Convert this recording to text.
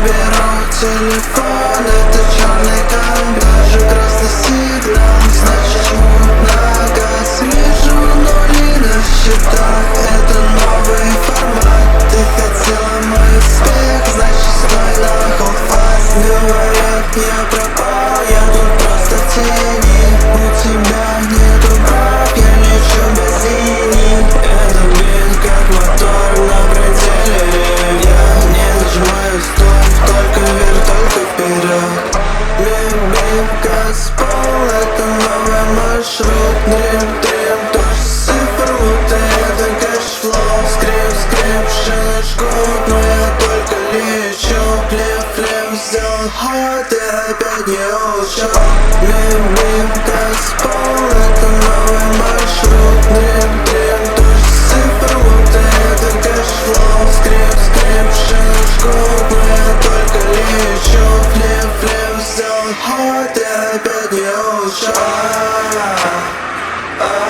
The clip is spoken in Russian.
беру телефон, это черный камень, даже красный сигнал, значит жму на газ. Вижу нули на счетах, это новый формат. Ты хотела мой успех, значит стой на hold fast. Говорят, я пропал, я тут просто в тени. У тебя нету прав, я лечу без линий. Это бит как мотор на пределе. Я не нажимаю стоп, только вверх, только вперед. Бим-бим, Газпол, это новый маршрут. Дрим-дрим, дождь цифр, будто это кэшфлоу. Скрип-скрип, шины жгут, но я только лечу. Флип-флип, сделал ход и опять не ушел. Бим-бим, Газпол, это новый маршрут. Дрим-дрим, дождь цифр, будто это кэшфлоу. Скрип-скрип, шины жгут, но я только лечу. Флип-флип, сделал ход и опять не ушел.